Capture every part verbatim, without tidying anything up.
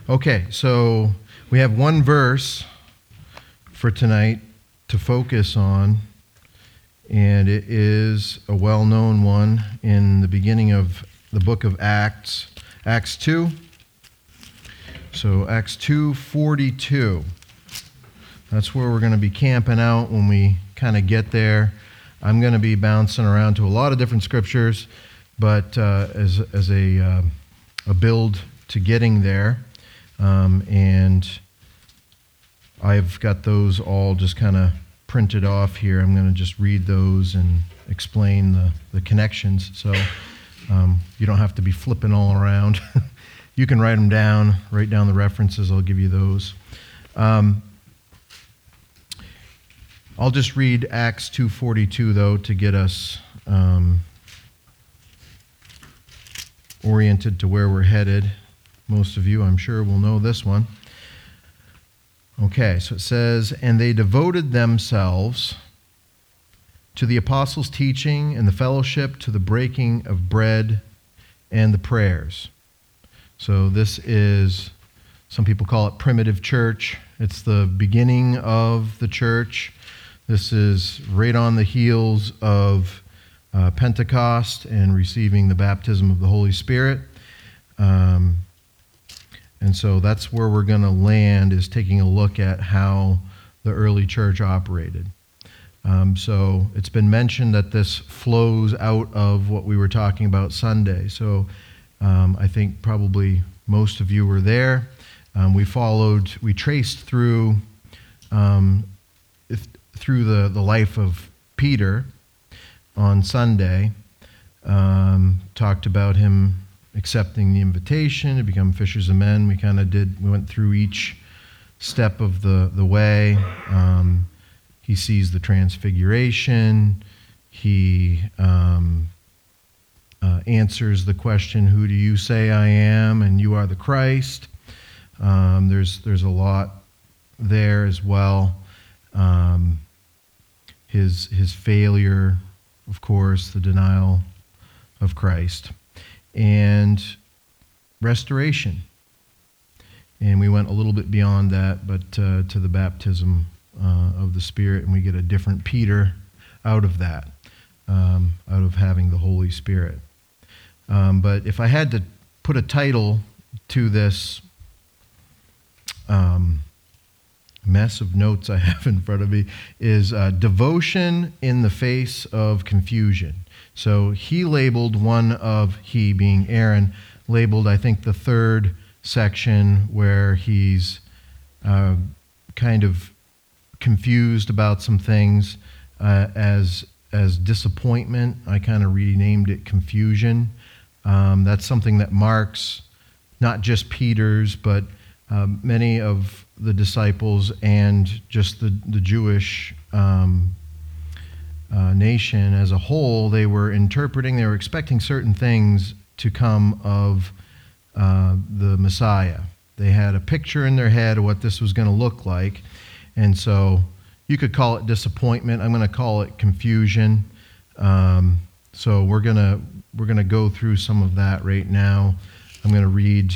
Okay, so we have one verse for tonight to focus on, and it is a well-known one in the beginning of the book of Acts, Acts two. So Acts two forty-two. That's where we're going to be camping out when we kind of get there. I'm going to be bouncing around to a lot of different scriptures, but uh, as as a uh, a build to getting there. Um, and I've got those all just kind of printed off here. I'm going to just read those and explain the, the connections. So um, you don't have to be flipping all around. You can write them down, write down the references. I'll give you those. Um, I'll just read Acts two forty-two, though, to get us um, oriented to where we're headed. Most of you, I'm sure, will know this one. Okay, so it says, "And they devoted themselves to the apostles' teaching and the fellowship, to the breaking of bread and the prayers." So this is, some people call it primitive church. It's the beginning of the church. This is right on the heels of uh, Pentecost and receiving the baptism of the Holy Spirit. Um, And so that's where we're going to land, is taking a look at how the early church operated. Um, so it's been mentioned that this flows out of what we were talking about Sunday. So um, I think probably most of you were there. Um, we followed, we traced through um, if, through the, the life of Peter on Sunday, um, talked about him accepting the invitation to become fishers of men. We kind of did, we went through each step of the, the way. Um, he sees the transfiguration. He um, uh, answers the question, "Who do you say I am?" And "You are the Christ." Um, there's, there's a lot there as well. Um, his, his failure, of course, the denial of Christ. And restoration. And we went a little bit beyond that, but uh, to the baptism uh, of the Spirit, and we get a different Peter out of that, um, out of having the Holy Spirit. Um, but if I had to put a title to this um, mess of notes I have in front of me, is uh, Devotion in the Face of Confusion. So he labeled one of, he being Aaron, labeled, I think, the third section where he's uh, kind of confused about some things uh, as as disappointment. I kind of renamed it confusion. Um, that's something that marks not just Peter's, but um, many of the disciples and just the, the Jewish um Uh, nation as a whole. They were interpreting, they were expecting certain things to come of uh, the Messiah. They had a picture in their head of what this was going to look like, and so you could call it disappointment. I'm going to call it confusion. Um, so we're gonna we're gonna go through some of that right now. I'm going to read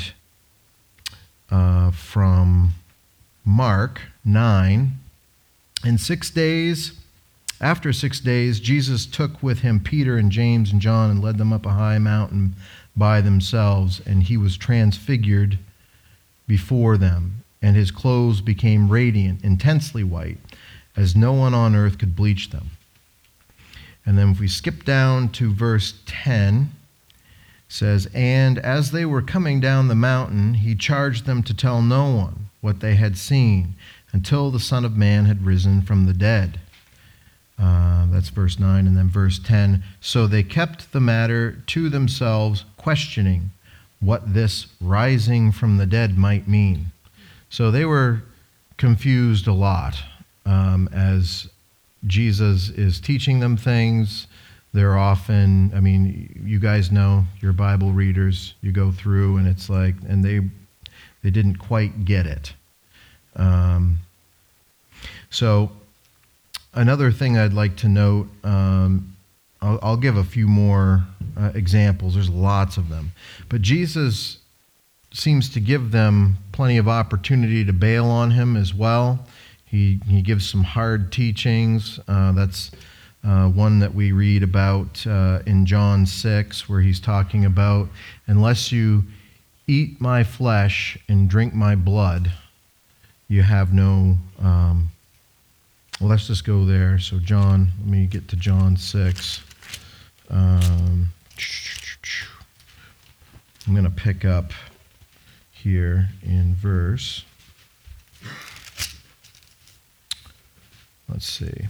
uh, from Mark nine. "In six days. After six days, Jesus took with him Peter and James and John and led them up a high mountain by themselves, and he was transfigured before them, and his clothes became radiant, intensely white, as no one on earth could bleach them." And then if we skip down to verse ten, it says, "And as they were coming down the mountain, he charged them to tell no one what they had seen until the Son of Man had risen from the dead." Uh, that's verse nine, and then verse ten. "So they kept the matter to themselves, questioning what this rising from the dead might mean." So they were confused a lot um, as Jesus is teaching them things. They're often, I mean, you guys know, you're Bible readers, you go through and it's like, and they they didn't quite get it. Um, so another thing I'd like to note, um, I'll, I'll give a few more uh, examples. There's lots of them. But Jesus seems to give them plenty of opportunity to bail on him as well. He, he gives some hard teachings. Uh, that's uh, one that we read about uh, in John six, where he's talking about, unless you eat my flesh and drink my blood, you have no... Um, well, let's just go there. So John, let me get to John six. Um, I'm going to pick up here in verse, let's see.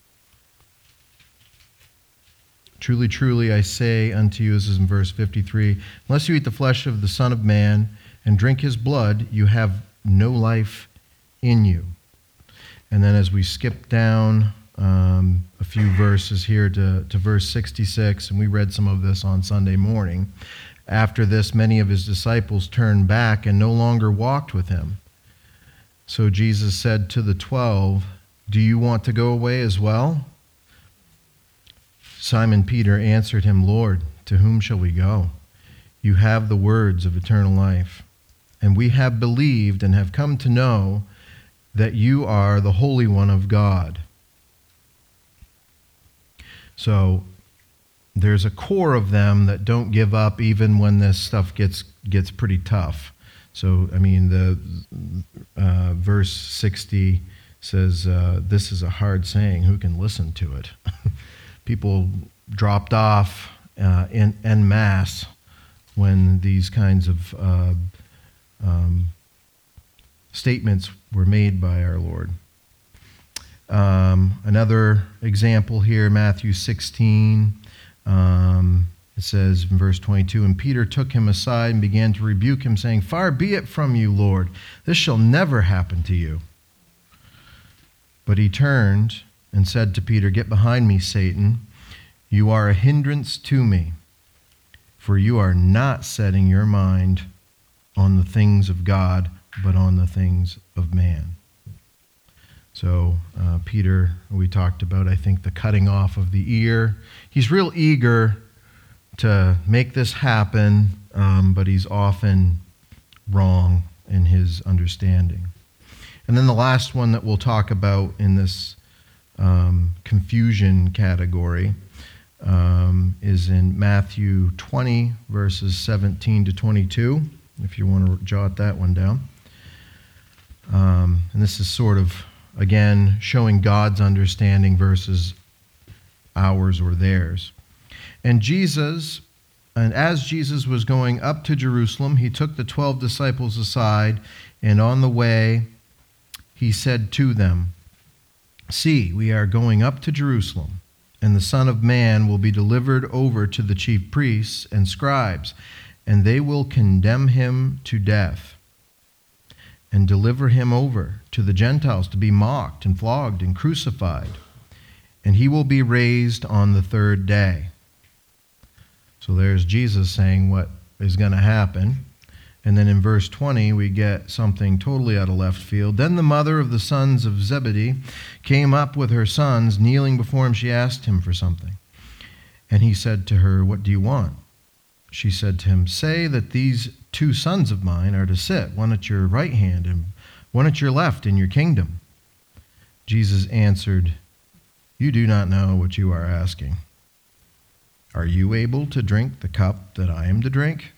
Truly, truly, I say unto you, this is in verse fifty-three, unless you eat the flesh of the Son of Man and drink his blood, you have no life in you. And then as we skip down um, a few verses here to, to verse sixty-six, and we read some of this on Sunday morning, after this, many of his disciples turned back and no longer walked with him. So Jesus said to the twelve, do you want to go away as well? Simon Peter answered him, Lord, to whom shall we go? You have the words of eternal life, and we have believed and have come to know that you are the Holy One of God. So there's a core of them that don't give up even when this stuff gets gets pretty tough. So, I mean, the uh, verse sixty says, uh, this is a hard saying, who can listen to it? People dropped off uh, en, en masse when these kinds of uh, um, statements were made by our Lord. Um, another example here, Matthew sixteen. Um, it says in verse twenty-two, and Peter took him aside and began to rebuke him, saying, far be it from you, Lord, this shall never happen to you. But he turned and said to Peter, get behind me, Satan. You are a hindrance to me, for you are not setting your mind on the things of God, but on the things of man. So uh, Peter, we talked about, I think, the cutting off of the ear. He's real eager to make this happen, um, but he's often wrong in his understanding. And then the last one that we'll talk about in this um, confusion category um, is in Matthew twenty, verses seventeen to twenty-two, if you want to jot that one down. Um, and this is sort of, again, showing God's understanding versus ours or theirs. And Jesus, and as Jesus was going up to Jerusalem, he took the twelve disciples aside, and on the way he said to them, see, we are going up to Jerusalem, and the Son of Man will be delivered over to the chief priests and scribes, and they will condemn him to death and deliver him over to the Gentiles to be mocked and flogged and crucified. And he will be raised on the third day. So there's Jesus saying what is going to happen. And then in verse twenty, we get something totally out of left field. Then the mother of the sons of Zebedee came up with her sons. Kneeling before him, she asked him for something. And he said to her, what do you want? She said to him, say that these two sons of mine are to sit, one at your right hand and one at your left in your kingdom. Jesus answered, you do not know what you are asking. Are you able to drink the cup that I am to drink?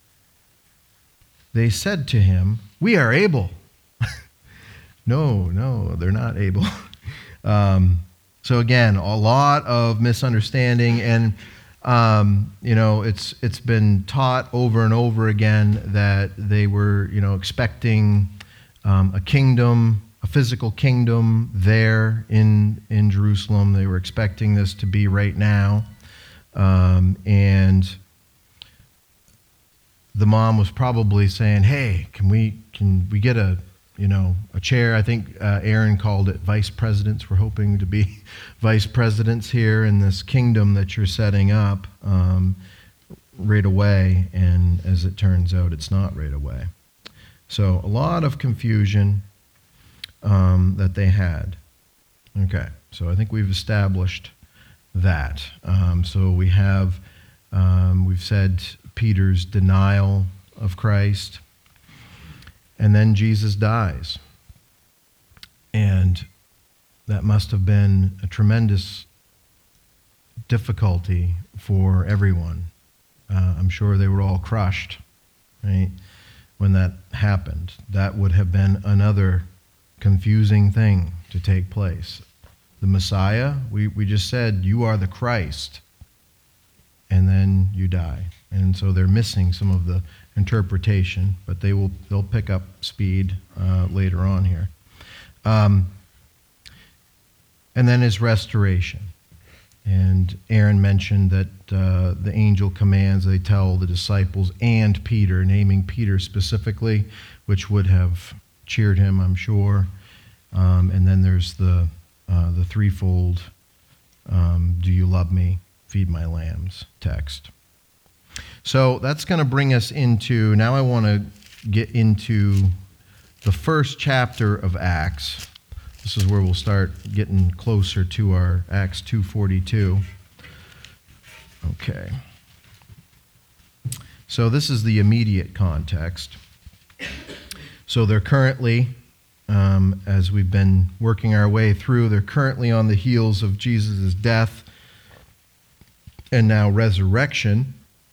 They said to him, we are able. no, no, they're not able. um, so again, a lot of misunderstanding, and Um, you know, it's it's been taught over and over again that they were, you know, expecting um, a kingdom, a physical kingdom there in in Jerusalem. They were expecting this to be right now, um, and the mom was probably saying, "Hey, can we can we get a you know a chair?" I think uh, Aaron called it vice presidents. We're hoping to be vice presidents here in this kingdom that you're setting up um, right away. And as it turns out, it's not right away. So a lot of confusion um, that they had. Okay, so I think we've established that. Um, so we have, um, we've said Peter's denial of Christ. And then Jesus dies. And that must have been a tremendous difficulty for everyone. Uh, I'm sure they were all crushed, right, when that happened. That would have been another confusing thing to take place. The Messiah, we, we just said, you are the Christ, and then you die. And so they're missing some of the interpretation, but they will they'll pick up speed uh, later on here. Um, and then his restoration. And Aaron mentioned that uh, the angel commands, they tell the disciples and Peter, naming Peter specifically, which would have cheered him, I'm sure. Um, and then there's the uh, the threefold, um, do you love me, feed my lambs text. So that's going to bring us into, now I want to get into the first chapter of Acts. This is where we'll start getting closer to our Acts two forty-two. Okay. So this is the immediate context. So they're currently, um, as we've been working our way through, they're currently on the heels of Jesus' death and now resurrection.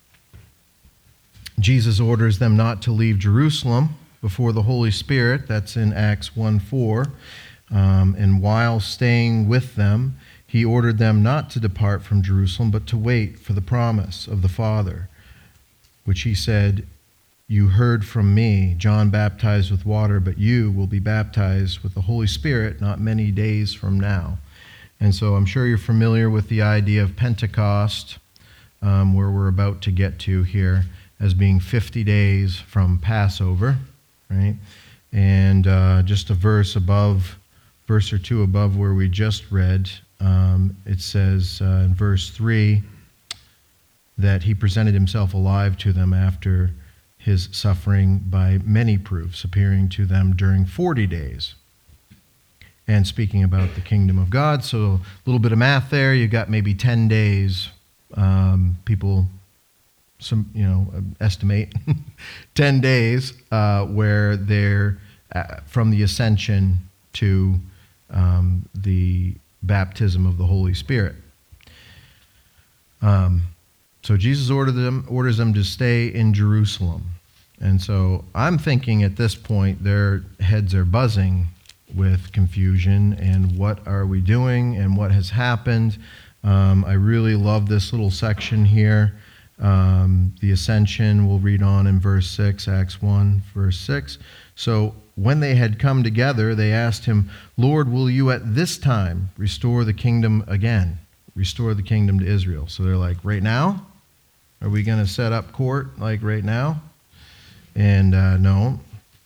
Jesus orders them not to leave Jerusalem before the Holy Spirit. That's in Acts one four. Um, and while staying with them, he ordered them not to depart from Jerusalem, but to wait for the promise of the Father, which he said, you heard from me, John baptized with water, but you will be baptized with the Holy Spirit not many days from now. And so I'm sure you're familiar with the idea of Pentecost, um, where we're about to get to here, as being fifty days from Passover, right? And uh, just a verse above, verse or two above where we just read, um, it says uh, in verse three that he presented himself alive to them after his suffering by many proofs, appearing to them during forty days. And speaking about the kingdom of God, so a little bit of math there, you got maybe ten days, um, people some you know estimate ten days uh, where they're uh, from the ascension to um, the baptism of the Holy Spirit. Um, so Jesus ordered them, orders them to stay in Jerusalem. And so I'm thinking at this point their heads are buzzing with confusion and what are we doing and what has happened. Um, I really love this little section here. Um, the ascension, we'll read on in verse six, Acts one, verse six. So when they had come together, they asked him, Lord, will you at this time restore the kingdom again? Restore the kingdom to Israel. So they're like, right now? Are we going to set up court like right now? And uh, no.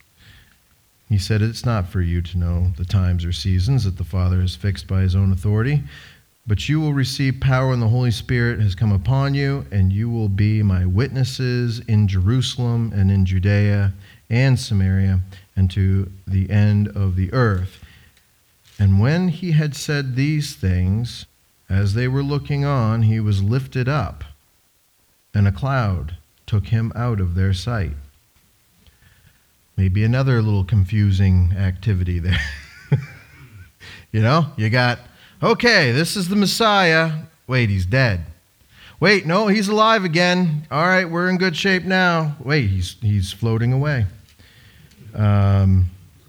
He said, it's not for you to know the times or seasons that the Father has fixed by his own authority. But you will receive power when the Holy Spirit has come upon you, and you will be my witnesses in Jerusalem and in Judea and Samaria and to the end of the earth. And when he had said these things, as they were looking on, he was lifted up, and a cloud took him out of their sight. Maybe another little confusing activity there. You know, you got, okay, this is the Messiah. Wait, he's dead. Wait, no, he's alive again. All right, we're in good shape now. Wait, he's he's floating away. Um,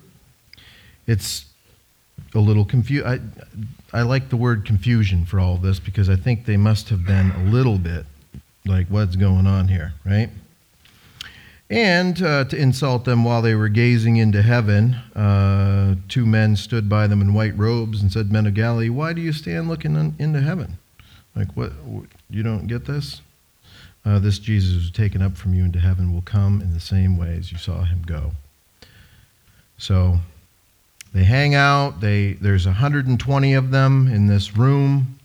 it's a little confused. I, I like the word confusion for all of this because I think they must have been a little bit like, what's going on here, right? And uh, to insult them while they were gazing into heaven, uh, two men stood by them in white robes and said, Men of Galilee, why do you stand looking in, into heaven? Like, what? You don't get this? Uh, this Jesus who was taken up from you into heaven will come in the same way as you saw him go. So they hang out. They There's one hundred twenty of them in this room.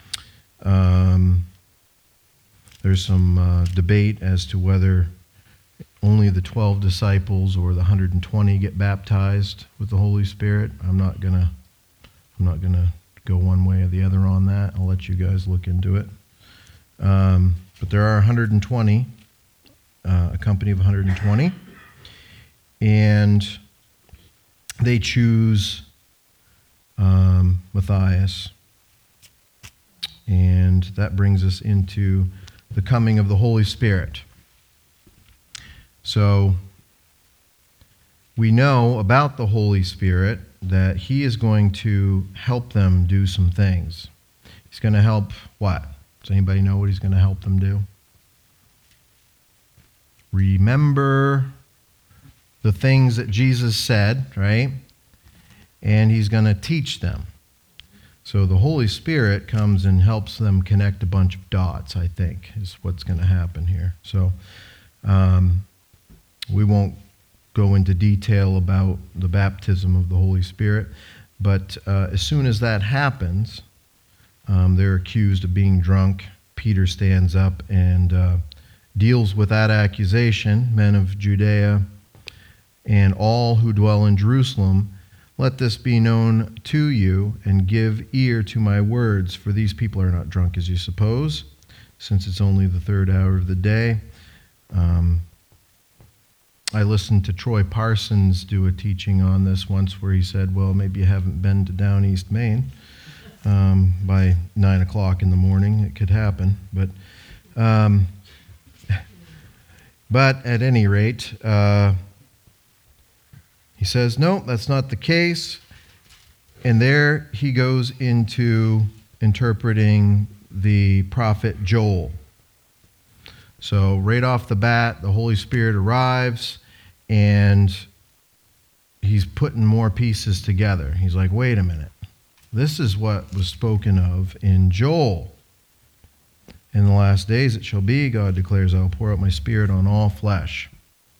Um, there's some uh, debate as to whether only the twelve disciples or the one hundred twenty get baptized with the Holy Spirit. I'm not gonna I'm not gonna go one way or the other on that. I'll let you guys look into it. Um, but there are one hundred twenty, uh, a company of one hundred twenty. and they choose um, Matthias. And that brings us into the coming of the Holy Spirit. So we know about the Holy Spirit that he is going to help them do some things. He's going to help what? Does anybody know what he's going to help them do? Remember the things that Jesus said, right? And he's going to teach them. So the Holy Spirit comes and helps them connect a bunch of dots, I think, is what's going to happen here. So um, we won't go into detail about the baptism of the Holy Spirit, but uh, as soon as that happens, um, they're accused of being drunk. Peter stands up and uh, deals with that accusation. Men of Judea and all who dwell in Jerusalem, let this be known to you, and give ear to my words, for these people are not drunk as you suppose, since it's only the third hour of the day. Um, I listened to Troy Parsons do a teaching on this once where he said, well, maybe you haven't been to Down East Maine. Um, by nine o'clock in the morning, it could happen. But um, but at any rate, uh, he says, no, that's not the case. And there he goes into interpreting the prophet Joel. So right off the bat, the Holy Spirit arrives, and he's putting more pieces together. He's like, wait a minute. This is what was spoken of in Joel. In the last days it shall be, God declares, I will pour out my Spirit on all flesh.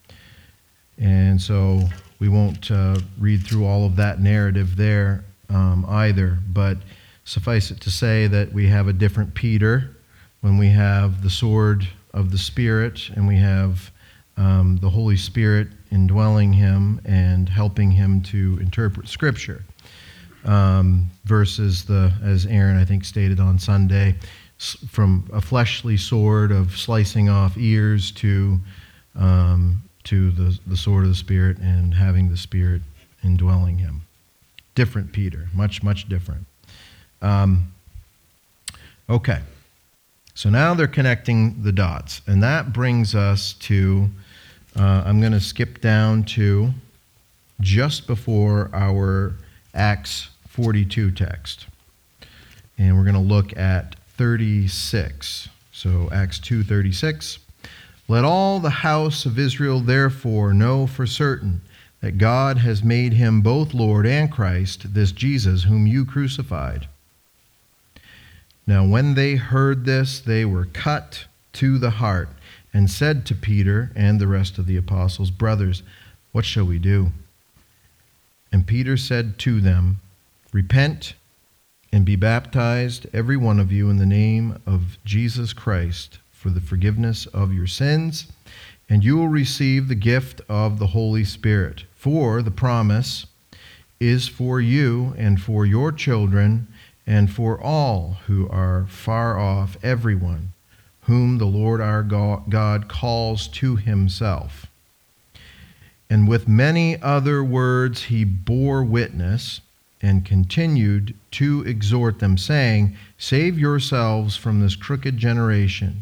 And so we won't uh, read through all of that narrative there um, either, but suffice it to say that we have a different Peter when we have the sword of the Spirit, and we have um, the Holy Spirit indwelling him and helping him to interpret Scripture. Um, versus the, as Aaron I think stated on Sunday, from a fleshly sword of slicing off ears to um, to the, the sword of the Spirit and having the Spirit indwelling him. Different Peter, much, much different. Um, okay, so now they're connecting the dots, and that brings us to, uh, I'm going to skip down to just before our Acts forty-two text. And we're going to look at thirty-six. So Acts two thirty-six. Let all the house of Israel therefore know for certain that God has made him both Lord and Christ, this Jesus whom you crucified. Now when they heard this, they were cut to the heart, and said to Peter and the rest of the apostles, Brothers, what shall we do? And Peter said to them, Repent and be baptized, every one of you, in the name of Jesus Christ, for the forgiveness of your sins, and you will receive the gift of the Holy Spirit. For the promise is for you and for your children and for all who are far off, everyone whom the Lord our God calls to himself. And with many other words he bore witness and continued to exhort them, saying, Save yourselves from this crooked generation.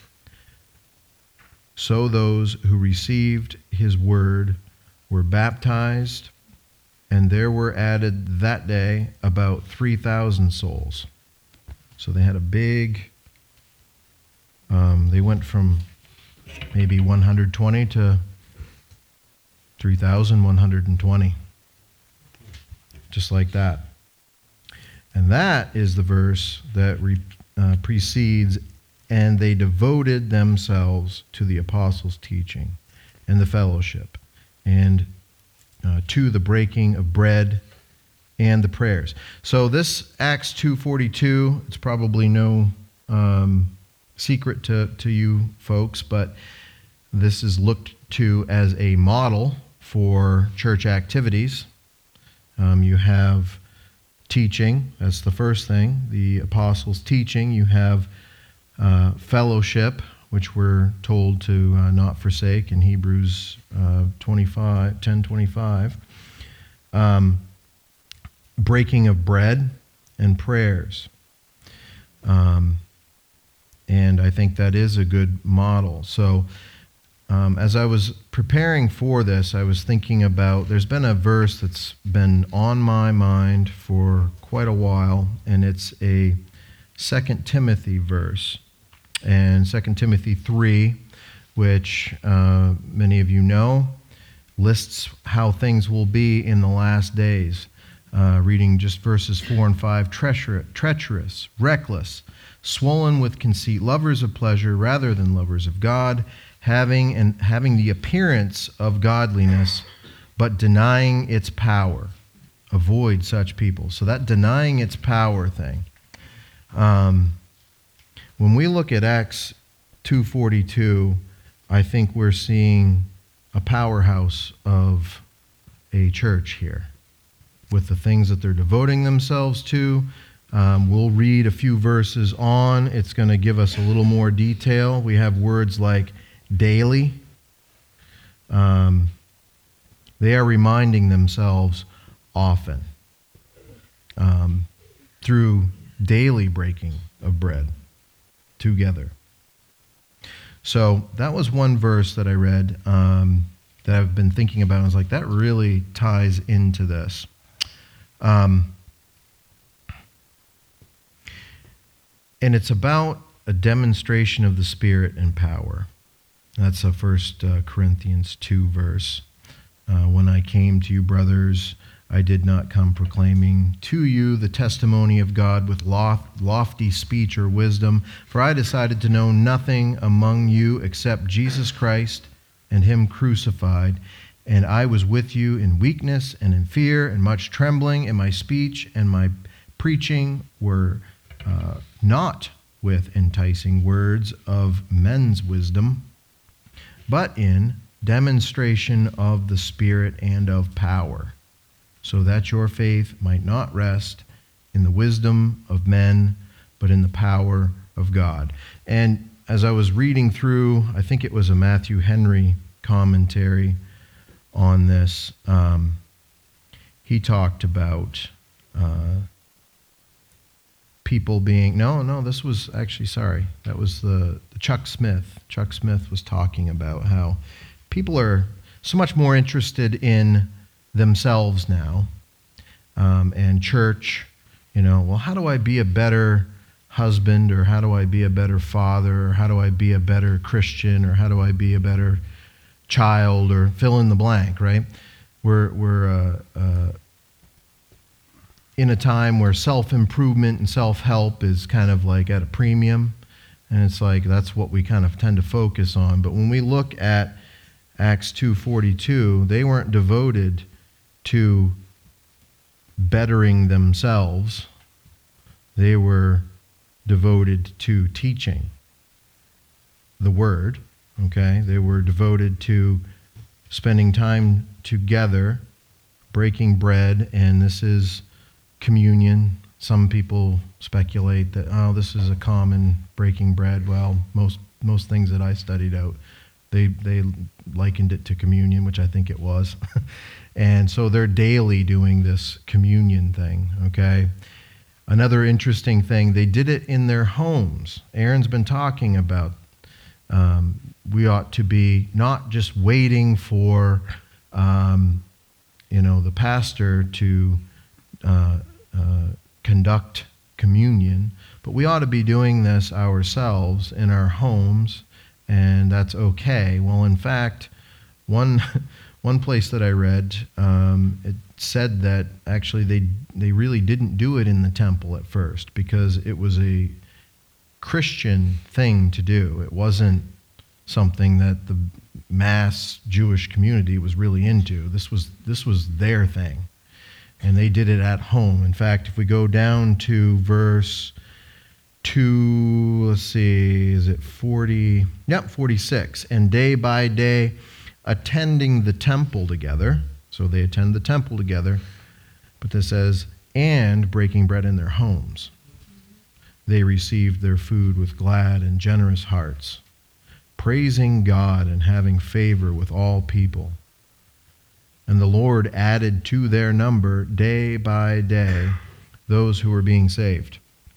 So those who received his word were baptized, and there were added that day about three thousand souls. So they had a big, um, they went from maybe one hundred twenty to three thousand one hundred twenty. Just like that. And that is the verse that re, uh, precedes, and they devoted themselves to the apostles' teaching and the fellowship, and uh, to the breaking of bread and the prayers. So this Acts two forty-two, it's probably no um, secret to, to you folks, but this is looked to as a model for church activities. Um, you have teaching, that's the first thing, the apostles' teaching. You have uh, fellowship, which we're told to uh, not forsake in Hebrews uh, twenty-five, ten twenty-five. Um, breaking of bread and prayers. Um, and I think that is a good model. So um, as I was preparing for this, I was thinking about, there's been a verse that's been on my mind for quite a while, and it's a Second Timothy verse. And Second Timothy three, which uh, many of you know, lists how things will be in the last days. Uh, reading just verses four and five, treacherous, treacherous, reckless, swollen with conceit, lovers of pleasure rather than lovers of God, having and having the appearance of godliness, but denying its power. Avoid such people. So that denying its power thing. Um, when we look at Acts two forty-two, I think we're seeing a powerhouse of a church here with the things that they're devoting themselves to. Um, we'll read a few verses on. It's going to give us a little more detail. We have words like daily. Um, they are reminding themselves often um, through daily breaking of bread together. So that was one verse that I read um, that I've been thinking about. I was like, that really ties into this. Um, and it's about a demonstration of the Spirit and power. That's a First uh, Corinthians two verse. Uh, when I came to you, brothers, I did not come proclaiming to you the testimony of God with loft, lofty speech or wisdom, for I decided to know nothing among you except Jesus Christ and him crucified. And I was with you in weakness and in fear and much trembling, and my speech and my preaching were uh, not with enticing words of men's wisdom, but in demonstration of the Spirit and of power, so that your faith might not rest in the wisdom of men, but in the power of God. And as I was reading through, I think it was a Matthew Henry commentary on this, um, he talked about uh, people being, no, no, this was actually, sorry, that was the, the Chuck Smith. Chuck Smith was talking about how people are so much more interested in themselves now, um, and church, you know, well, how do I be a better husband, or how do I be a better father, or how do I be a better Christian, or how do I be a better child, or fill in the blank, right? We're, we're uh, uh, in a time where self-improvement and self-help is kind of like at a premium, and it's like that's what we kind of tend to focus on. But when we look at Acts two forty-two, they weren't devoted to bettering themselves. They were devoted to teaching the word, okay? They were devoted to spending time together, breaking bread, and this is communion. Some people speculate that, oh, this is a common breaking bread. Well, most most things that I studied out, they they likened it to communion, which I think it was. And so they're daily doing this communion thing, okay? Another interesting thing, they did it in their homes. Aaron's been talking about um, we ought to be not just waiting for, um, you know, the pastor to uh, uh, conduct communion, but we ought to be doing this ourselves in our homes, and that's okay. Well, in fact, one one place that I read, um, it said that actually they they really didn't do it in the temple at first because it was a Christian thing to do. It wasn't something that the mass Jewish community was really into. This was this was their thing, and they did it at home. In fact, if we go down to verse two, let's see, is it forty? Yep, forty-six. And day by day, attending the temple together. So they attend the temple together. But this says, and breaking bread in their homes. They received their food with glad and generous hearts, praising God and having favor with all people. And the Lord added to their number day by day those who were being saved.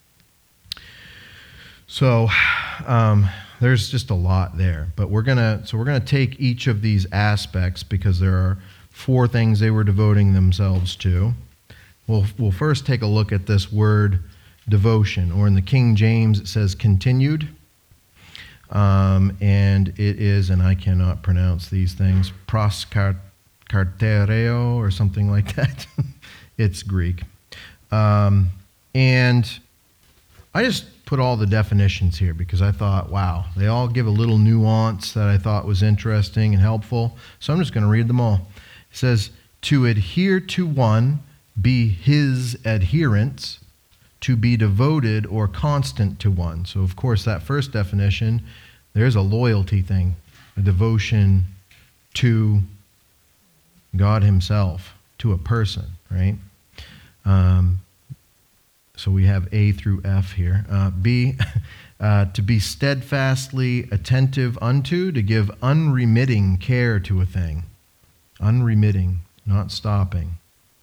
So um, there's just a lot there. But we're gonna so we're gonna take each of these aspects because there are four things they were devoting themselves to. We'll we'll first take a look at this word devotion, or in the King James it says continued. Um, and it is, and I cannot pronounce these things, proskartereo or something like that. It's Greek. Um, and I just put all the definitions here because I thought, wow, they all give a little nuance that I thought was interesting and helpful. So I'm just going to read them all. It says, to adhere to one, be his adherents, to be devoted or constant to one. So, of course, that first definition, there's a loyalty thing, a devotion to God himself, to a person, right? Um, so we have A through F here. Uh, B, uh, to be steadfastly attentive unto, to give unremitting care to a thing. Unremitting, not stopping.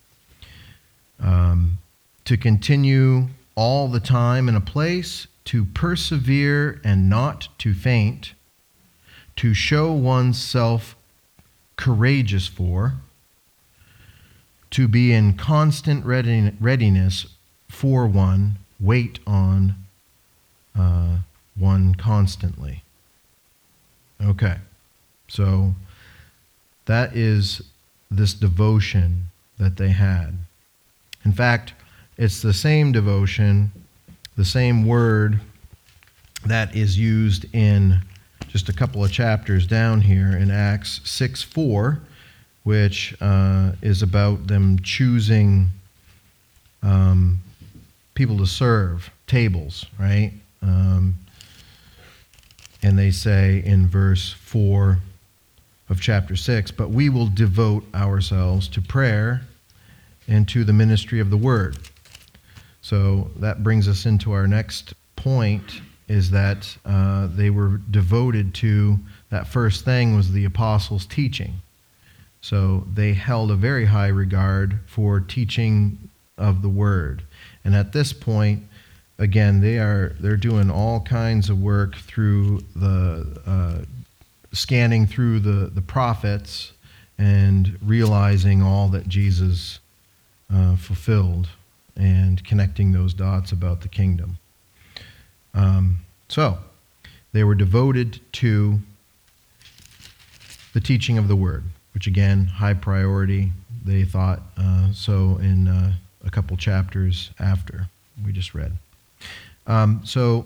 Um, to continue all the time in a place, to persevere and not to faint, to show oneself courageous for, to be in constant readiness for one, wait on uh, one constantly. Okay, so that is this devotion that they had. In fact, it's the same devotion, the same word that is used in just a couple of chapters down here in Acts six four, which uh, is about them choosing um, people to serve, tables, right? Um, and they say in verse four of chapter six, but we will devote ourselves to prayer and to the ministry of the word. So that brings us into our next point, is that uh, they were devoted to, that first thing was the apostles' teaching. So they held a very high regard for teaching of the word. And at this point, again, they are they're doing all kinds of work through the uh, scanning through the, the prophets and realizing all that Jesus uh, fulfilled and connecting those dots about the kingdom. Um, so, they were devoted to the teaching of the word, which again, high priority, they thought uh, so in uh, a couple chapters after we just read. Um, so,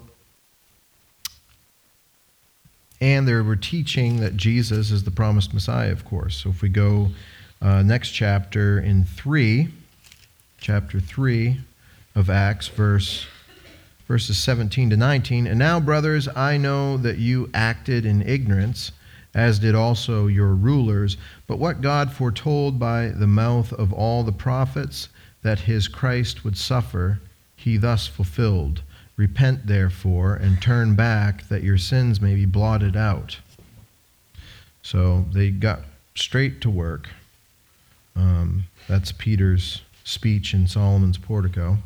and they were teaching that Jesus is the promised Messiah, of course. So if we go uh, next chapter in three, chapter three of Acts, verse verses seventeen to nineteen. And now, brothers, I know that you acted in ignorance, as did also your rulers. But what God foretold by the mouth of all the prophets, that his Christ would suffer, he thus fulfilled. Repent, therefore, and turn back, that your sins may be blotted out. So they got straight to work. Um, that's Peter's speech in Solomon's portico.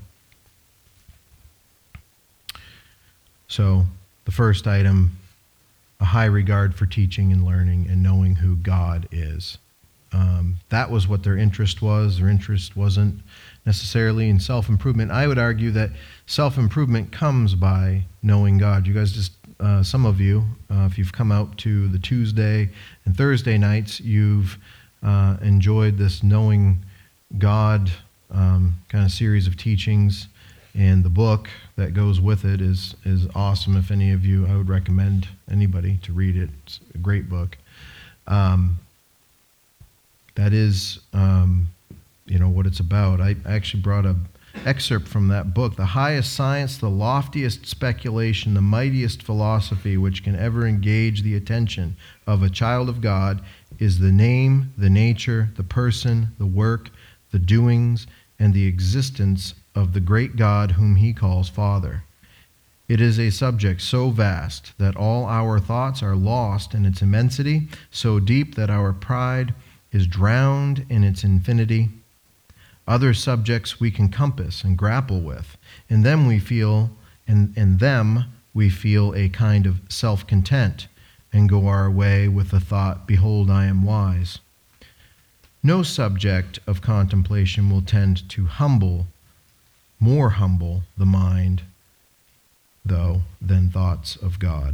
So the first item, a high regard for teaching and learning and knowing who God is. Um, that was what their interest was. Their interest wasn't necessarily in self-improvement. I would argue that self-improvement comes by knowing God. You guys just, uh, some of you, uh, if you've come out to the Tuesday and Thursday nights, you've uh, enjoyed this knowing God um, kind of series of teachings, and the book that goes with it is is awesome. If any of you, I would recommend anybody to read it. It's a great book. Um, that is, um, you know, what it's about. I actually brought an excerpt from that book. The highest science, the loftiest speculation, the mightiest philosophy which can ever engage the attention of a child of God is the name, the nature, the person, the work, the doings, and the existence of the great God whom he calls Father. It is a subject so vast that all our thoughts are lost in its immensity, so deep that our pride is drowned in its infinity. Other subjects we can compass and grapple with. In them we feel, in, in them we feel a kind of self-content and go our way with the thought, behold, I am wise. No subject of contemplation will tend to humble, more humble the mind, though, than thoughts of God.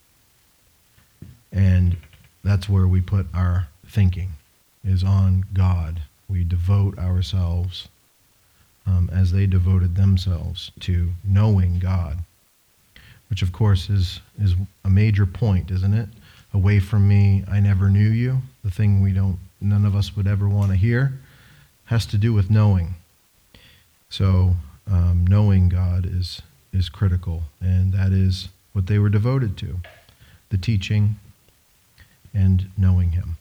And that's where we put our thinking, is on God. We devote ourselves um, as they devoted themselves to knowing God, which of course is, is a major point, isn't it? Away from me, I never knew you. The thing we don't, none of us would ever want to hear has to do with knowing. So um, knowing God is is critical, and that is what they were devoted to, the teaching and knowing him.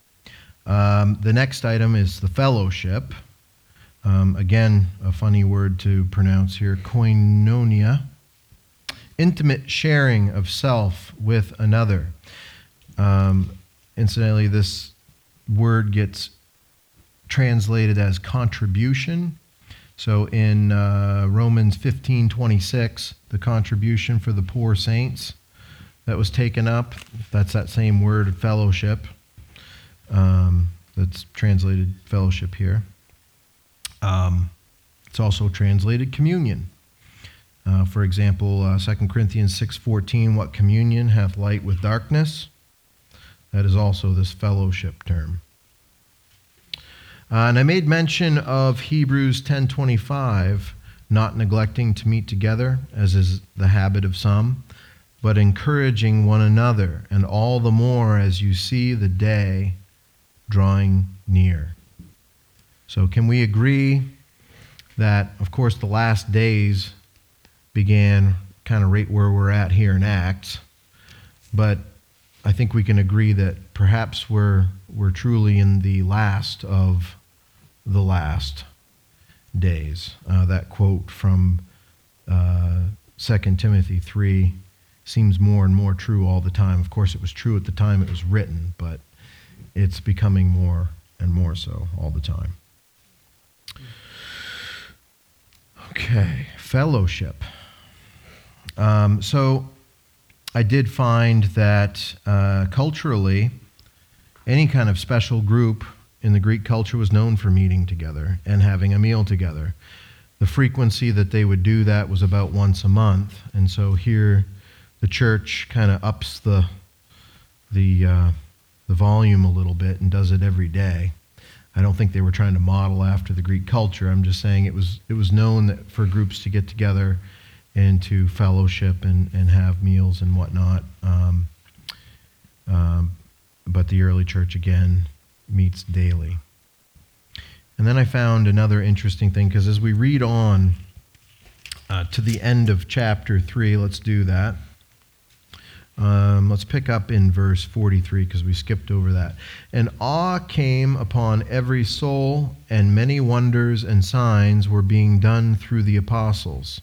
Um, the next item is the fellowship. Um, again, a funny word to pronounce here, koinonia, intimate sharing of self with another. Um, incidentally, this word gets translated as contribution. So in uh, Romans fifteen twenty-six, the contribution for the poor saints that was taken up, that's that same word, fellowship, um, that's translated fellowship here. Um, it's also translated communion. Uh, for example, uh, Second Corinthians six fourteen, what communion hath light with darkness? That is also this fellowship term. Uh, and I made mention of Hebrews ten twenty-five, not neglecting to meet together, as is the habit of some, but encouraging one another, and all the more as you see the day drawing near. So can we agree that, of course, the last days began kind of right where we're at here in Acts, but I think we can agree that perhaps we're we're truly in the last of the last days. Uh, that quote from uh, Second Timothy three seems more and more true all the time. Of course, it was true at the time it was written, but it's becoming more and more so all the time. Okay, fellowship. Um, so I did find that uh, culturally, any kind of special group in the Greek culture was known for meeting together and having a meal together. The frequency that they would do that was about once a month, and so here the church kind of ups the the uh, the volume a little bit and does it every day. I don't think they were trying to model after the Greek culture. I'm just saying it was it was known that for groups to get together and to fellowship and, and have meals and whatnot. Um, um, but the early church, again, meets daily. And then I found another interesting thing, because as we read on uh, to the end of chapter three, let's do that. Um, let's pick up in verse forty-three, because we skipped over that. And awe came upon every soul, and many wonders and signs were being done through the apostles.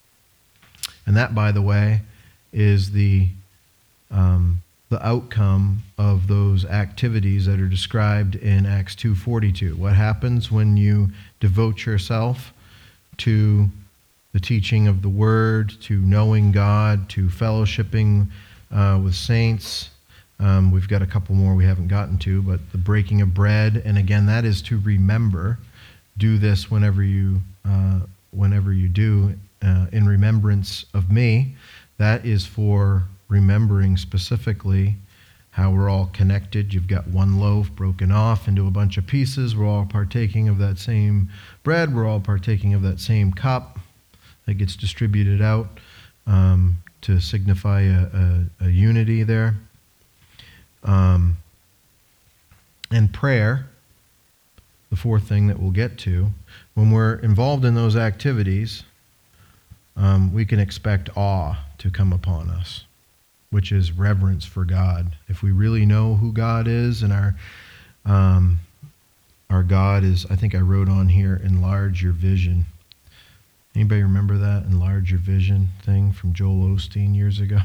And that, by the way, is the um, the outcome of those activities that are described in Acts two forty-two. What happens when you devote yourself to the teaching of the Word, to knowing God, to fellowshipping uh, with saints? Um, we've got a couple more we haven't gotten to, but the breaking of bread, and again, that is to remember. Do this whenever you uh, whenever you do. Uh, in remembrance of me. That is for remembering specifically how we're all connected. You've got one loaf broken off into a bunch of pieces. We're all partaking of that same bread. We're all partaking of that same cup that gets distributed out um, to signify a, a, a unity there. Um, and prayer, the fourth thing that we'll get to, when we're involved in those activities, Um, we can expect awe to come upon us, which is reverence for God. If we really know who God is, and our um, our God is, I think I wrote on here, enlarge your vision. Anybody remember that enlarge your vision thing from Joel Osteen years ago?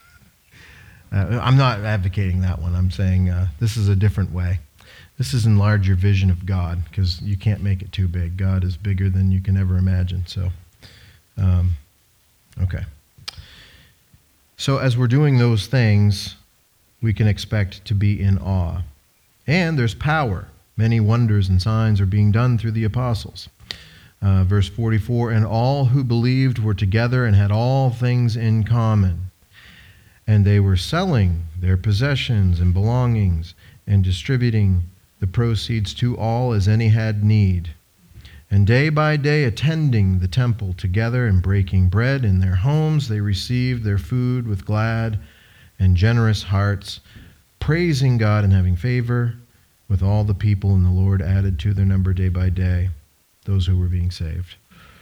uh, I'm not advocating that one. I'm saying uh, this is a different way. This is enlarge your vision of God, because you can't make it too big. God is bigger than you can ever imagine. So, um, okay. So as we're doing those things, we can expect to be in awe. And there's power. Many wonders and signs are being done through the apostles. Uh, verse forty-four, and all who believed were together and had all things in common. And they were selling their possessions and belongings and distributing the proceeds to all as any had need. And day by day attending the temple together and breaking bread in their homes, they received their food with glad and generous hearts, praising God and having favor with all the people, and the Lord added to their number day by day those who were being saved.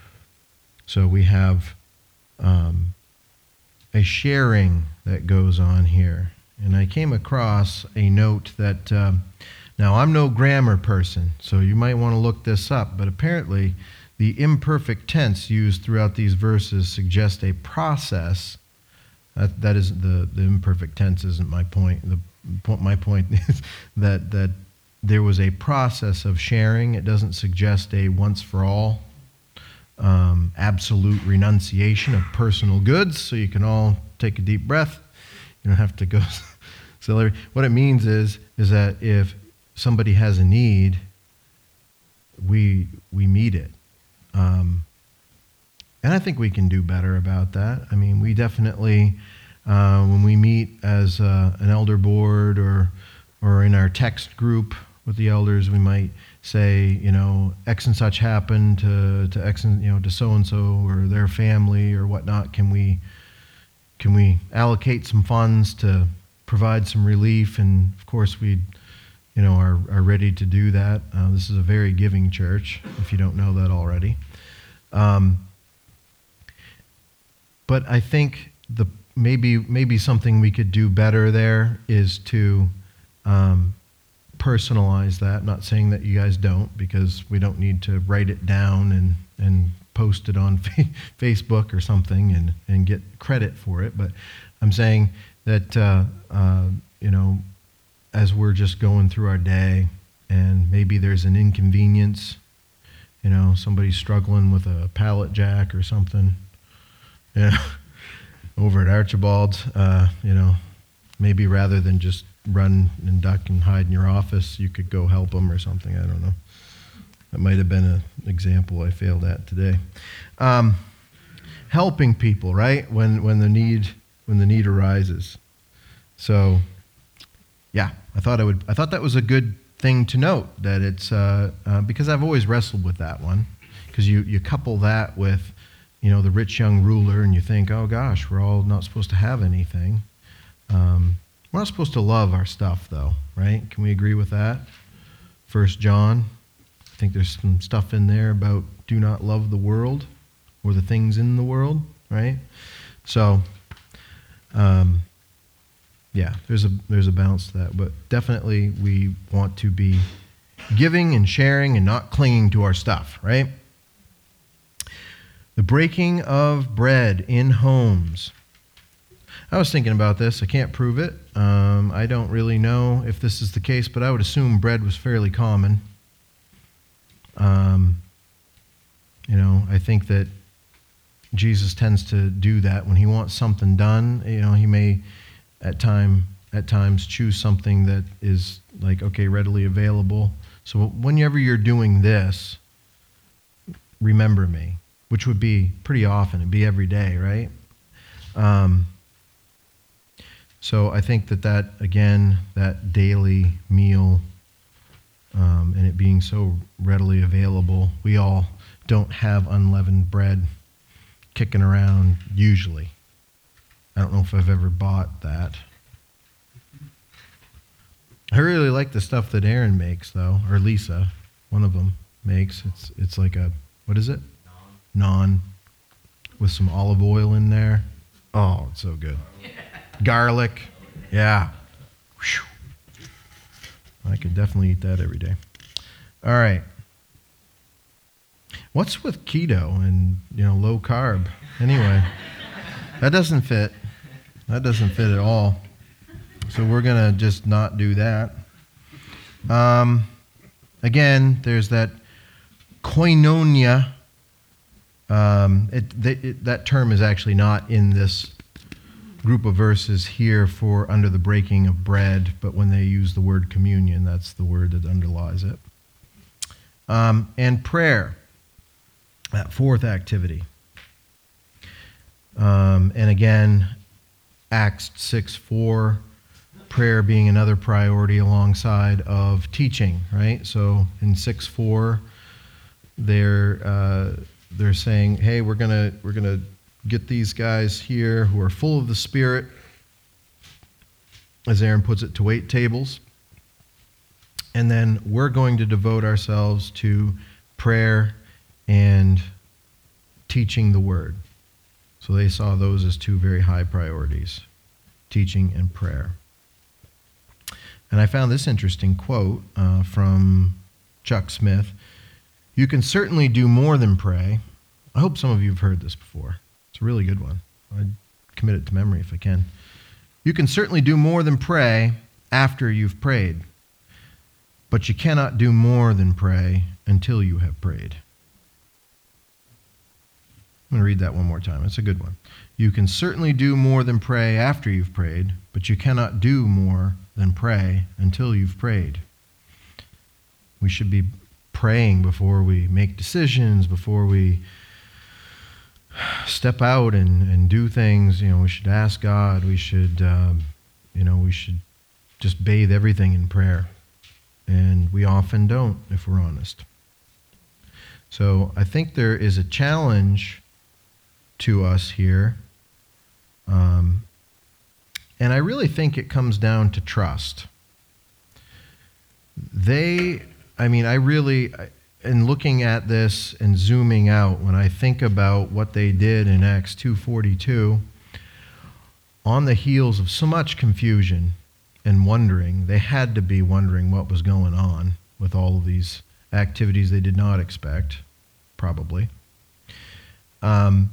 So we have um, a sharing that goes on here. And I came across a note that, um, now I'm no grammar person, so you might want to look this up, but apparently the imperfect tense used throughout these verses suggests a process. That, that is, the, the imperfect tense isn't my point. The, my point is that, that there was a process of sharing. It doesn't suggest a once-for-all um, absolute renunciation of personal goods, so you can all take a deep breath. You don't have to go celebrate. What it means is, is that if somebody has a need, we we meet it. Um, and I think we can do better about that. I mean, we definitely, uh, when we meet as uh, an elder board or or in our text group with the elders, we might say, you know, X and such happened to to X and you know to so and so or their family or whatnot. Can we can we allocate some funds to provide some relief? And of course, we, you know, are are ready to do that. Uh, this is a very giving church, if you don't know that already. Um, but I think the maybe maybe something we could do better there is to um, personalize that. Not saying that you guys don't, because we don't need to write it down and, and post it on fa- Facebook or something and, and get credit for it. But I'm saying that, uh, uh, you know, as we're just going through our day and maybe there's an inconvenience, you know, somebody's struggling with a pallet jack or something, yeah, over at Archibald's, uh, you know, maybe rather than just run and duck and hide in your office, you could go help them or something. I don't know. That might have been an example I failed at today. Um, helping people, right? When when the need when the need arises. So, yeah, I thought I would. I thought that was a good thing to note, that it's uh, uh, because I've always wrestled with that one, because you you couple that with, you know, the rich young ruler, and you think, oh gosh, we're all not supposed to have anything. Um, We're not supposed to love our stuff, though, right? Can we agree with that? First John, I think there's some stuff in there about do not love the world or the things in the world, right? So, um, yeah, there's a there's a balance to that, but definitely we want to be giving and sharing and not clinging to our stuff, right? The breaking of bread in homes. I was thinking about this. I can't prove it. Um, I don't really know if this is the case, but I would assume bread was fairly common. Um, you know, I think that Jesus tends to do that when he wants something done. You know, he may at time at times choose something that is like, okay, readily available. So whenever you're doing this, remember me, which would be pretty often. It'd be every day, right? Um, So I think that that, again, that daily meal um, and it being so readily available, we all don't have unleavened bread kicking around usually. I don't know if I've ever bought that. I really like the stuff that Aaron makes, though, or Lisa, one of them, makes. It's it's like a, what is it? Naan. Naan with some olive oil in there. Oh, it's so good. Garlic, yeah. Whew. I could definitely eat that every day. All right. What's with keto and, you know, low carb? Anyway, that doesn't fit. That doesn't fit at all. So we're going to just not do that. Um, again, there's that koinonia. Um, it, it, that term is actually not in this group of verses here for under the breaking of bread, but when they use the word communion, that's the word that underlies it. Um, and prayer, that fourth activity. Um, and again, Acts six four, prayer being another priority alongside of teaching, right? So in six four, they're uh, they're saying, hey, we're gonna we're gonna get these guys here who are full of the Spirit, as Aaron puts it, to wait tables. And then we're going to devote ourselves to prayer and teaching the Word. So they saw those as two very high priorities, teaching and prayer. And I found this interesting quote uh, from Chuck Smith. You can certainly do more than pray. I hope some of you have heard this before. It's a really good one. I'd commit it to memory if I can. You can certainly do more than pray after you've prayed, but you cannot do more than pray until you have prayed. I'm going to read that one more time. It's a good one. You can certainly do more than pray after you've prayed, but you cannot do more than pray until you've prayed. We should be praying before we make decisions, before we step out and, and do things. You know, we should ask God. We should, um, you know, we should just bathe everything in prayer. And we often don't, if we're honest. So I think there is a challenge to us here. Um, and I really think it comes down to trust. They, I mean, I really, in looking at this and zooming out, when I think about what they did in Acts two forty-two, on the heels of so much confusion and wondering, they had to be wondering what was going on with all of these activities they did not expect, probably. Um,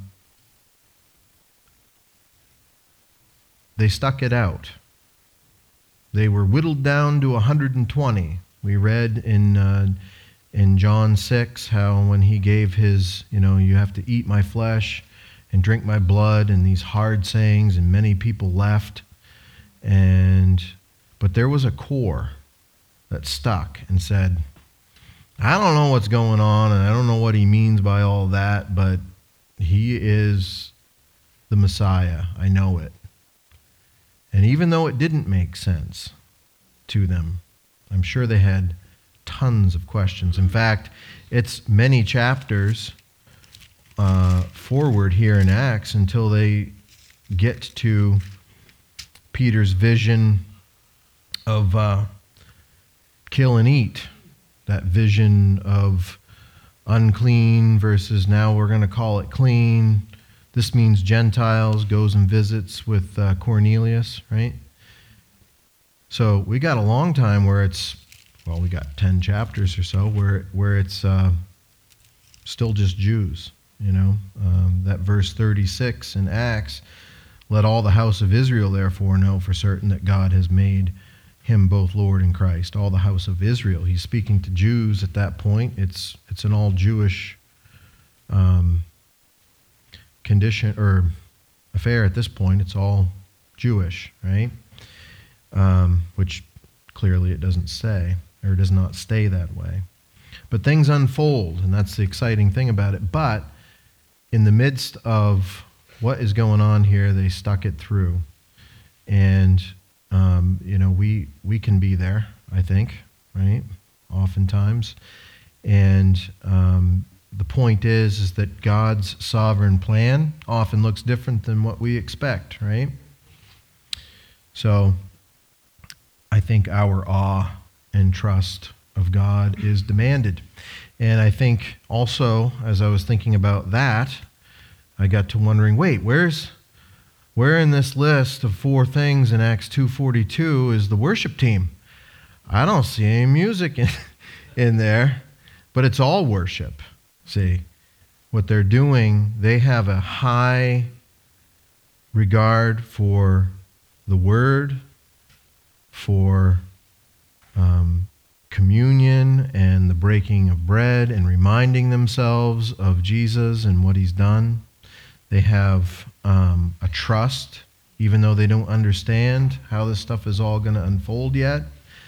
they stuck it out. They were whittled down to one hundred twenty. We read in uh, in John six how when he gave his, you know, you have to eat my flesh and drink my blood, and these hard sayings, and many people left. And but there was a core that stuck and said, I don't know what's going on, and I don't know what he means by all that, but he is the Messiah. I know it. And even though it didn't make sense to them, I'm sure they had tons of questions. In fact, it's many chapters uh, forward here in Acts until they get to Peter's vision of uh, kill and eat, that vision of unclean versus now we're going to call it clean. This means Gentiles, goes and visits with uh, Cornelius, right? So we got a long time where it's, well, we got ten chapters or so where where it's uh, still just Jews, you know. Um, that verse thirty-six in Acts, let all the house of Israel therefore know for certain that God has made him both Lord and Christ. All the house of Israel. He's speaking to Jews at that point. It's it's an all Jewish um, condition or affair at this point. It's all Jewish, right? Um, which clearly it doesn't say, or does not stay that way. But things unfold, and that's the exciting thing about it. But in the midst of what is going on here, they stuck it through. And, um, you know, we we can be there, I think, right? Oftentimes. And um, the point is, is that God's sovereign plan often looks different than what we expect, right? So I think our awe and trust of God is demanded. And I think also, as I was thinking about that, I got to wondering, wait, where's where in this list of four things in Acts two forty-two is the worship team? I don't see any music in, in there, but it's all worship. See, what they're doing, they have a high regard for the Word, for um, communion and the breaking of bread and reminding themselves of Jesus and what he's done. They have um, a trust, even though they don't understand how this stuff is all going to unfold yet.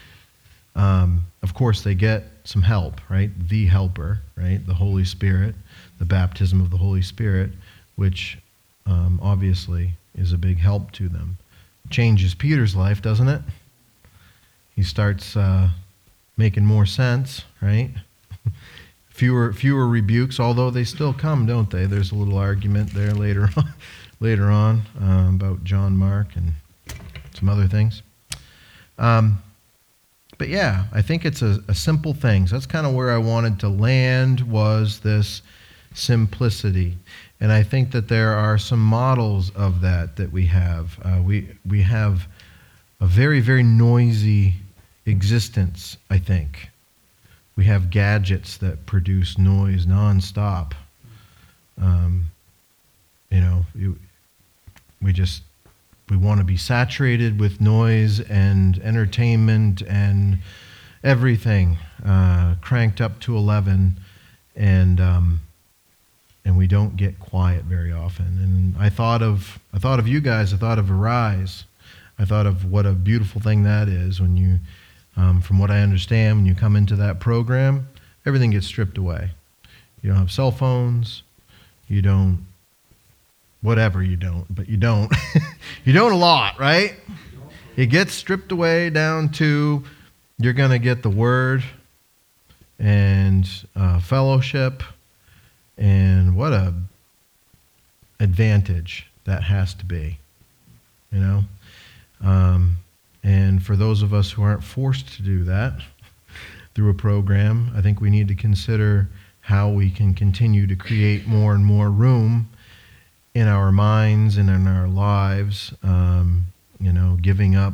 Um, of course, they get some help, right? The helper, right? The Holy Spirit, the baptism of the Holy Spirit, which um, obviously is a big help to them. Changes Peter's life, doesn't it? He starts uh, making more sense, right? fewer fewer rebukes, although they still come, don't they? There's a little argument there later on, later on uh, about John Mark and some other things. Um, but yeah, I think it's a, a simple thing. So that's kind of where I wanted to land, was this simplicity. And I think that there are some models of that that we have. Uh, we we have a very, very noisy existence, I think. We have gadgets that produce noise nonstop. Um, you know, you, we just, we want to be saturated with noise and entertainment and everything uh, cranked up to eleven, and um, and we don't get quiet very often. And I thought of, I thought of you guys. I thought of Arise. I thought of what a beautiful thing that is when you, um, from what I understand, when you come into that program, everything gets stripped away. You don't have cell phones. You don't, whatever you don't, but you don't. You don't a lot, right? It gets stripped away down to, you're going to get the Word and uh, fellowship, and what a advantage that has to be, you know? Um, and for those of us who aren't forced to do that through a program, I think we need to consider how we can continue to create more and more room in our minds and in our lives, um, you know, giving up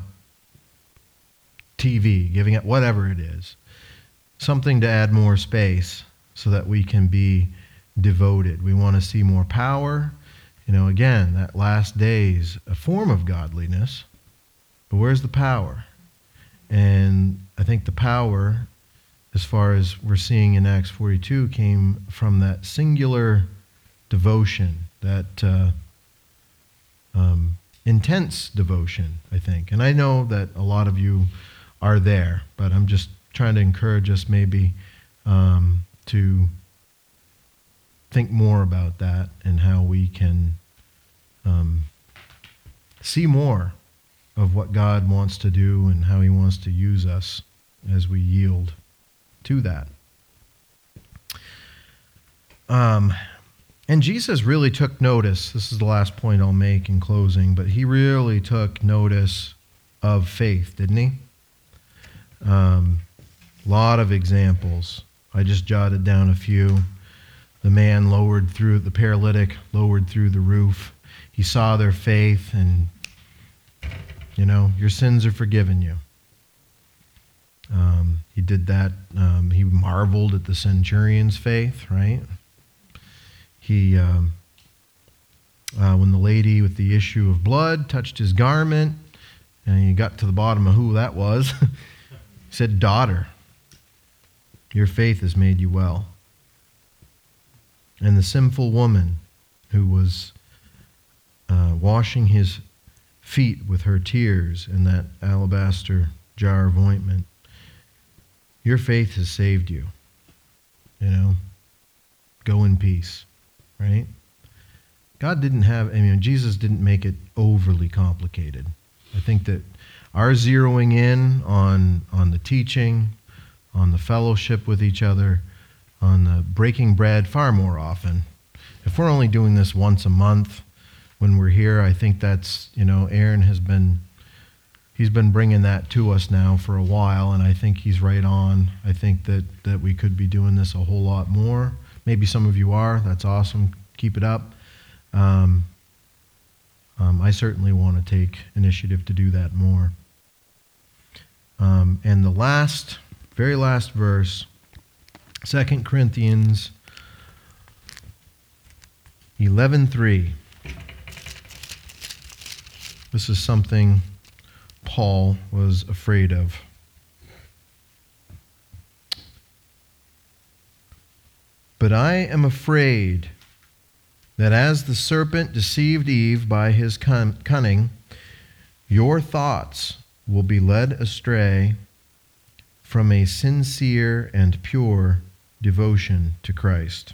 T V, giving up whatever it is, something to add more space so that we can be devoted. We want to see more power. You know, again, that last days, a form of godliness. But where's the power? And I think the power, as far as we're seeing in Acts forty-two, came from that singular devotion, that uh, um, intense devotion, I think. And I know that a lot of you are there, but I'm just trying to encourage us maybe um, to think more about that and how we can um, see more of what God wants to do and how he wants to use us as we yield to that. Um, and Jesus really took notice. This is the last point I'll make in closing, but he really took notice of faith, didn't he? A um, lot of examples. I just jotted down a few. The man lowered through, the paralytic lowered through the roof. He saw their faith, and you know, your sins are forgiven you. Um, he did that. Um, he marveled at the centurion's faith, right? He, um, uh, when the lady with the issue of blood touched his garment, and he got to the bottom of who that was, he said, "Daughter, your faith has made you well." And the sinful woman who was uh, washing his feet with her tears in that alabaster jar of ointment, your faith has saved you. You know, go in peace, right? God didn't have, I mean, Jesus didn't make it overly complicated. I think that our zeroing in on, on the teaching, on the fellowship with each other, on the breaking bread far more often. If we're only doing this once a month when we're here, I think that's, you know, Aaron has been, he's been bringing that to us now for a while, and I think he's right on. I think that, that we could be doing this a whole lot more. Maybe some of you are. That's awesome. Keep it up. Um, um, I certainly want to take initiative to do that more. Um, and the last, very last verse, Second Corinthians eleven three. This is something Paul was afraid of. But I am afraid that as the serpent deceived Eve by his cunning, your thoughts will be led astray from a sincere and pure devotion to Christ.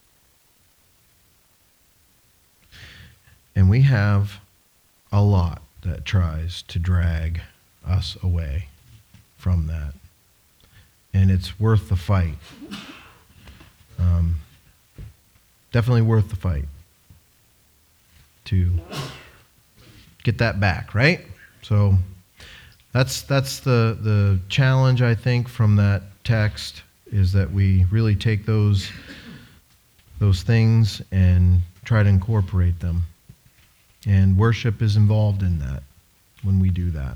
And we have a lot that tries to drag us away from that. And it's worth the fight. Um, definitely worth the fight to get that back, right? So that's that's the, the challenge, I think, from that text, is that we really take those, those things and try to incorporate them. And worship is involved in that when we do that.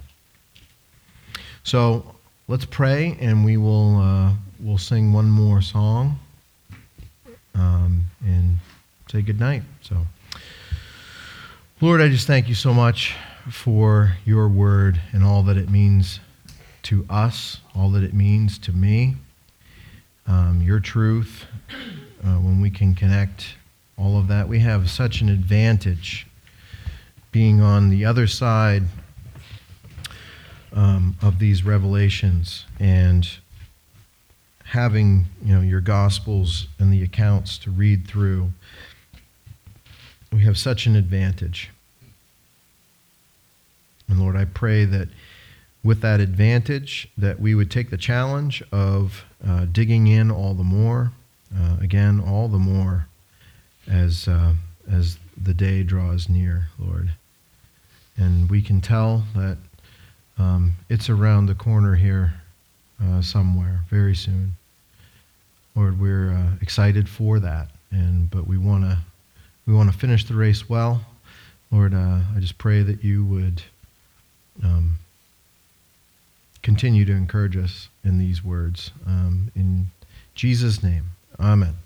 So let's pray, and we will uh, we'll sing one more song um, and say goodnight. So, Lord, I just thank you so much for your word and all that it means to us, all that it means to me, um, your truth. Uh, when we can connect all of that, we have such an advantage being on the other side um, of these revelations and having, you know, your Gospels and the accounts to read through. We have such an advantage. And Lord, I pray that with that advantage, that we would take the challenge of uh, digging in all the more, uh, again, all the more as uh, as the day draws near, Lord. And we can tell that um, it's around the corner here uh, somewhere very soon. Lord, we're uh, excited for that, and but we want to we want to finish the race well. Lord, uh, I just pray that you would um, continue to encourage us in these words. Um, in Jesus' name, amen.